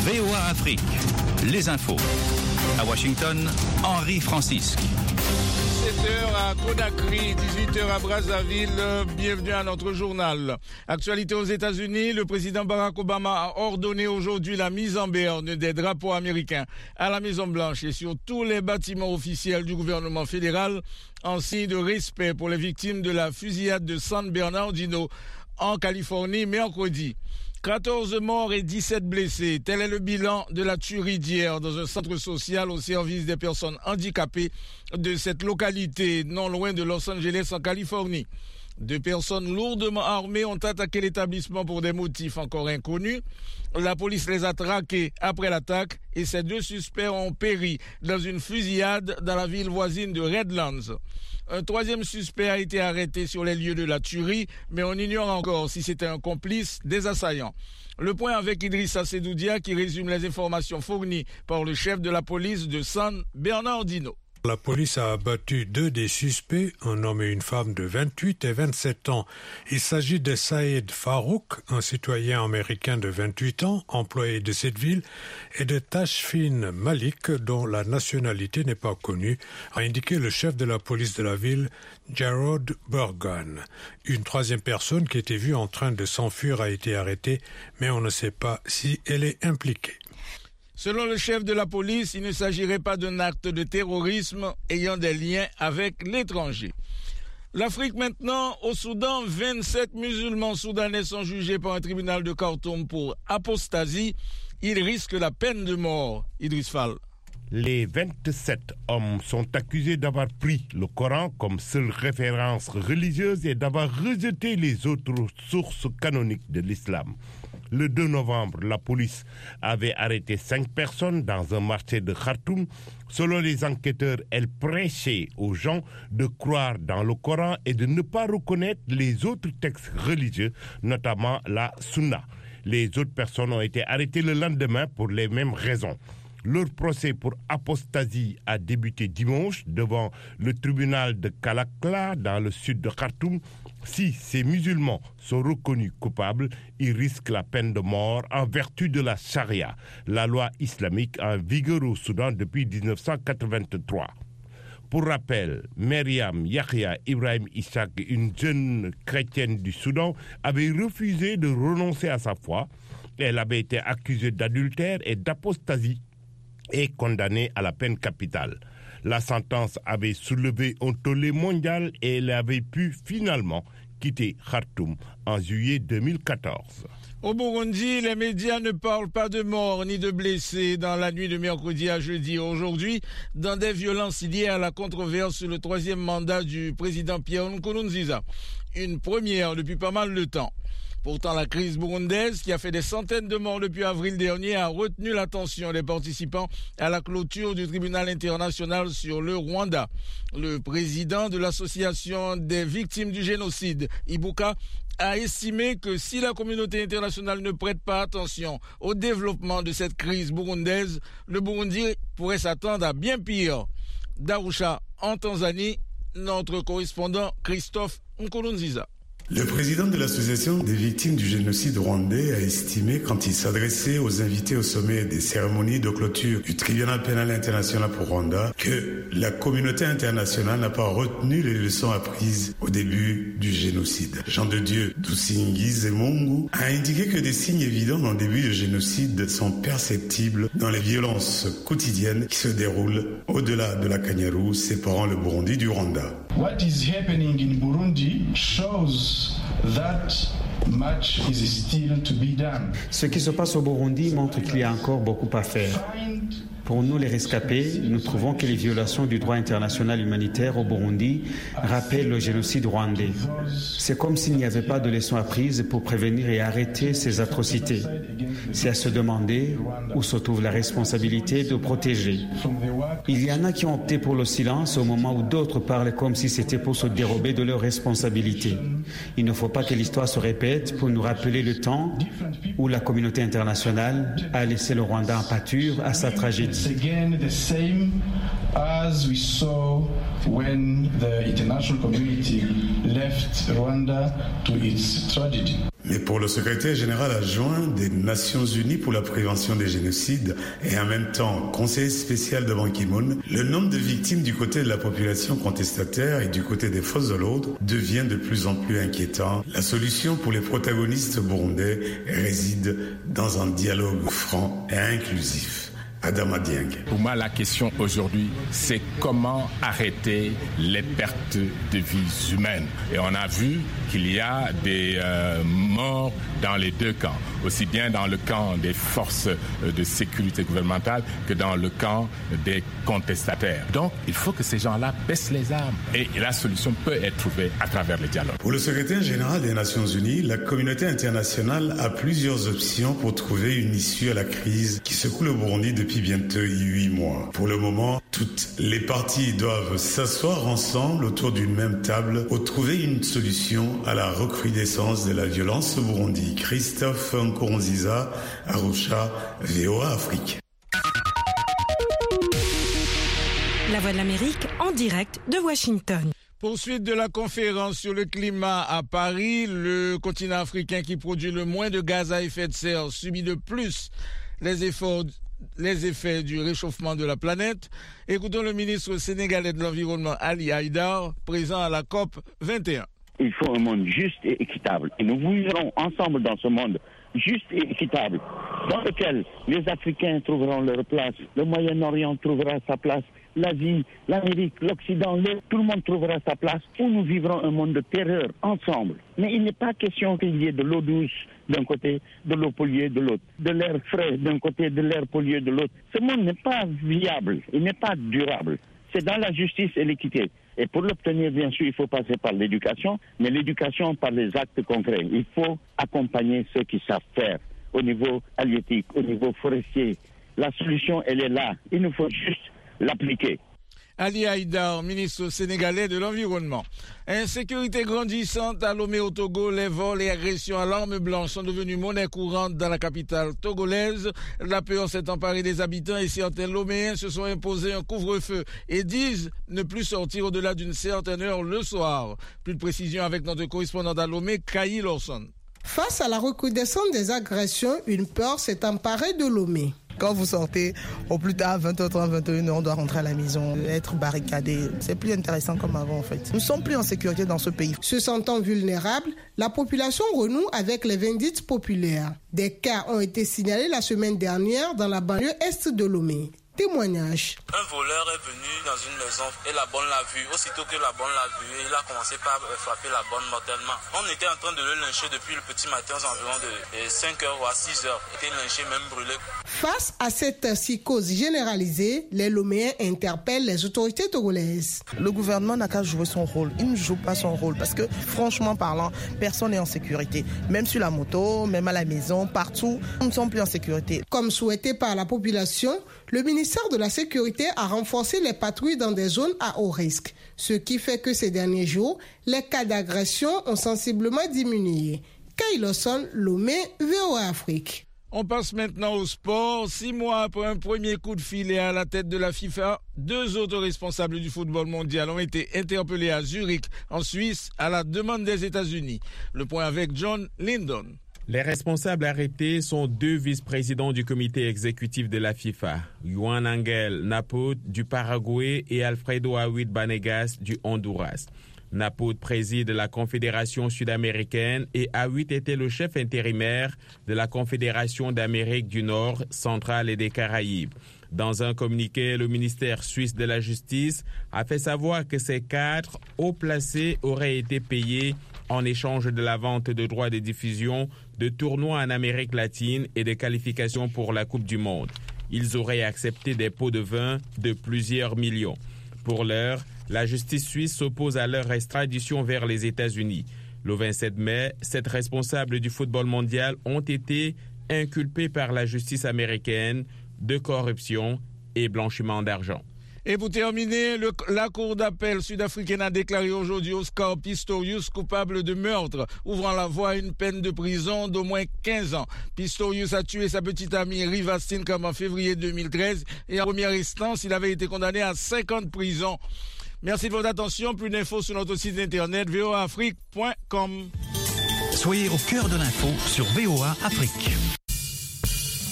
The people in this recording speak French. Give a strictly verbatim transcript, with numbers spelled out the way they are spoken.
V O A Afrique, les infos. À Washington, Henri Francisque. sept heures à Conakry, dix-huit heures à Brazzaville. Bienvenue à notre journal. Actualité aux États-Unis, le président Barack Obama a ordonné aujourd'hui la mise en berne des drapeaux américains à la Maison-Blanche et sur tous les bâtiments officiels du gouvernement fédéral en signe de respect pour les victimes de la fusillade de San Bernardino en Californie mercredi. quatorze morts et dix-sept blessés. Tel est le bilan de la tuerie d'hier dans un centre social au service des personnes handicapées de cette localité non loin de Los Angeles en Californie. Deux personnes lourdement armées ont attaqué l'établissement pour des motifs encore inconnus. La police les a traqués après l'attaque et ces deux suspects ont péri dans une fusillade dans la ville voisine de Redlands. Un troisième suspect a été arrêté sur les lieux de la tuerie, mais on ignore encore si c'était un complice des assaillants. Le point avec Idrissa Sedoudia qui résume les informations fournies par le chef de la police de San Bernardino. La police a abattu deux des suspects, un homme et une femme de vingt-huit et vingt-sept ans. Il s'agit de Saïd Farouk, un citoyen américain de vingt-huit ans, employé de cette ville, et de Tashfin Malik, dont la nationalité n'est pas connue, a indiqué le chef de la police de la ville, Jarrod Burgan. Une troisième personne qui était vue en train de s'enfuir a été arrêtée, mais on ne sait pas si elle est impliquée. Selon le chef de la police, il ne s'agirait pas d'un acte de terrorisme ayant des liens avec l'étranger. L'Afrique maintenant, au Soudan, vingt-sept musulmans soudanais sont jugés par un tribunal de Khartoum pour apostasie. Ils risquent la peine de mort. Idriss Fall. Les vingt-sept hommes sont accusés d'avoir pris le Coran comme seule référence religieuse et d'avoir rejeté les autres sources canoniques de l'islam. Le deux novembre, la police avait arrêté cinq personnes dans un marché de Khartoum. Selon les enquêteurs, elles prêchaient aux gens de croire dans le Coran et de ne pas reconnaître les autres textes religieux, notamment la Sunna. Les autres personnes ont été arrêtées le lendemain pour les mêmes raisons. Leur procès pour apostasie a débuté dimanche devant le tribunal de Kalakla dans le sud de Khartoum. Si ces musulmans sont reconnus coupables, ils risquent la peine de mort en vertu de la charia, la loi islamique en vigueur au Soudan depuis dix-neuf cent quatre-vingt-trois. Pour rappel, Myriam Yahya Ibrahim Ishaq, une jeune chrétienne du Soudan, avait refusé de renoncer à sa foi. Elle avait été accusée d'adultère et d'apostasie et condamnée à la peine capitale. La sentence avait soulevé un tollé mondial et elle avait pu finalement quitter Khartoum en juillet deux mille quatorze. Au Burundi, les médias ne parlent pas de morts ni de blessés dans la nuit de mercredi à jeudi. Aujourd'hui, dans des violences liées à la controverse sur le troisième mandat du président Pierre Nkurunziza. Une première depuis pas mal de temps. Pourtant, la crise burundaise, qui a fait des centaines de morts depuis avril dernier, a retenu l'attention des participants à la clôture du tribunal international sur le Rwanda. Le président de l'association des victimes du génocide, Ibuka, a estimé que si la communauté internationale ne prête pas attention au développement de cette crise burundaise, le Burundi pourrait s'attendre à bien pire. D'Arusha, en Tanzanie, notre correspondant Christophe Nkurunziza. Le président de l'association des victimes du génocide rwandais a estimé, quand il s'adressait aux invités au sommet des cérémonies de clôture du tribunal pénal international pour Rwanda, que la communauté internationale n'a pas retenu les leçons apprises au début du génocide. Jean de Dieu Dusingi Zemungu a indiqué que des signes évidents d'un début de génocide sont perceptibles dans les violences quotidiennes qui se déroulent au-delà de la Kanyaru séparant le Burundi du Rwanda. What is happening in Burundi shows that much is still to be done. Ce qui se passe au Burundi montre qu'il y a encore beaucoup à faire. Pour nous, les rescapés, nous trouvons que les violations du droit international humanitaire au Burundi rappellent le génocide rwandais. C'est comme s'il n'y avait pas de leçons apprises pour prévenir et arrêter ces atrocités. C'est à se demander où se trouve la responsabilité de protéger. Il y en a qui ont opté pour le silence au moment où d'autres parlent comme si c'était pour se dérober de leurs responsabilités. Il ne faut pas que l'histoire se répète pour nous rappeler le temps où la communauté internationale a laissé le Rwanda en pâture à sa tragédie. It's again the same as we saw when the international community left Rwanda to its tragedy. Mais pour le secrétaire général adjoint des Nations Unies pour la prévention des génocides et en même temps conseiller spécial de Ban Ki-moon, le nombre de victimes du côté de la population contestataire et du côté des forces de l'ordre devient de plus en plus inquiétant. La solution pour les protagonistes burundais réside dans un dialogue franc et inclusif. Adama Dieng. Pour moi, la question aujourd'hui, c'est comment arrêter les pertes de vies humaines. Et on a vu qu'il y a des euh, morts dans les deux camps, aussi bien dans le camp des forces de sécurité gouvernementale que dans le camp des contestataires. Donc, il faut que ces gens-là baissent les armes. Et la solution peut être trouvée à travers le dialogue. Pour le secrétaire général des Nations Unies, la communauté internationale a plusieurs options pour trouver une issue à la crise qui secoue le Burundi depuis bientôt huit mois. Pour le moment, toutes les parties doivent s'asseoir ensemble autour d'une même table pour trouver une solution à la recrudescence de la violence au Burundi. Christophe Nkurunziza, Arusha, V O A Afrique. La Voix de l'Amérique en direct de Washington. Poursuite de la conférence sur le climat à Paris, le continent africain qui produit le moins de gaz à effet de serre subit de plus les efforts les effets du réchauffement de la planète. Écoutons le ministre sénégalais de l'Environnement, Ali Haïdar, présent à la COP vingt et un. Il faut un monde juste et équitable. Et nous vivrons ensemble dans ce monde juste et équitable, dans lequel les Africains trouveront leur place, le Moyen-Orient trouvera sa place, l'Asie, l'Amérique, l'Occident, le, tout le monde trouvera sa place, où nous vivrons un monde de terreur ensemble. Mais il n'est pas question qu'il y ait de l'eau douce d'un côté, de l'eau polluée de l'autre, de l'air frais d'un côté, de l'air pollué de l'autre. Ce monde n'est pas viable, il n'est pas durable. C'est dans la justice et l'équité. Et pour l'obtenir, bien sûr, il faut passer par l'éducation, mais l'éducation par les actes concrets. Il faut accompagner ceux qui savent faire au niveau halieutique, au niveau forestier. La solution, elle est là. Il nous faut juste l'appliquer. Ali Haïdar, ministre sénégalais de l'Environnement. Insécurité grandissante à Lomé au Togo, les vols et agressions à l'arme blanche sont devenus monnaie courante dans la capitale togolaise. La peur s'est emparée des habitants et certains Loméens se sont imposés un couvre-feu et disent ne plus sortir au-delà d'une certaine heure le soir. Plus de précisions avec notre correspondant à Lomé, Kayi Lawson. Face à la recrudescence des agressions, une peur s'est emparée de Lomé. Quand vous sortez, au plus tard, vingt heures trente, vingt et une heures, on doit rentrer à la maison, être barricadé. C'est plus intéressant comme avant, en fait. Nous ne sommes plus en sécurité dans ce pays. Se sentant vulnérable, la population renoue avec les vindictes populaires. Des cas ont été signalés la semaine dernière dans la banlieue est de Lomé. Témoignage. Un voleur est venu dans une maison et la bonne l'a vu. Aussitôt que la bonne l'a vu, il a commencé par frapper la bonne mortellement. On était en train de le lyncher depuis le petit matin aux environs de cinq heures ou à six heures. Il était lynché, même brûlé. Face à cette psychose généralisée, les Loméens interpellent les autorités togolaises. Le gouvernement n'a qu'à jouer son rôle. Il ne joue pas son rôle parce que, franchement parlant, personne n'est en sécurité. Même sur la moto, même à la maison, partout, nous ne sommes plus en sécurité. Comme souhaité par la population, le ministère de la Sécurité a renforcé les patrouilles dans des zones à haut risque, ce qui fait que ces derniers jours, les cas d'agression ont sensiblement diminué. Kayi Lawson, Lomé, V O A Afrique. On passe maintenant au sport. Six mois après un premier coup de filet à la tête de la FIFA, deux autres responsables du football mondial ont été interpellés à Zurich, en Suisse, à la demande des États-Unis. Le point avec John Lyndon. Les responsables arrêtés sont deux vice-présidents du comité exécutif de la FIFA, Juan Angel Naput du Paraguay et Alfredo Awid Banegas du Honduras. Naput préside la Confédération sud-américaine et Awid était le chef intérimaire de la Confédération d'Amérique du Nord, centrale et des Caraïbes. Dans un communiqué, le ministère suisse de la Justice a fait savoir que ces quatre hauts placés auraient été payés en échange de la vente de droits de diffusion de tournois en Amérique latine et de qualifications pour la Coupe du Monde. Ils auraient accepté des pots de vin de plusieurs millions. Pour l'heure, la justice suisse s'oppose à leur extradition vers les États-Unis. Le vingt-sept mai, sept responsables du football mondial ont été inculpés par la justice américaine de corruption et blanchiment d'argent. Et pour terminer, le, la Cour d'appel sud-africaine a déclaré aujourd'hui Oscar Pistorius coupable de meurtre, ouvrant la voie à une peine de prison d'au moins quinze ans. Pistorius a tué sa petite amie Riva Steenkamp en février deux mille treize et en première instance, il avait été condamné à cinq ans de prison. Merci de votre attention. Plus d'infos sur notre site internet v o a afrique point com. Soyez au cœur de l'info sur V O A Afrique.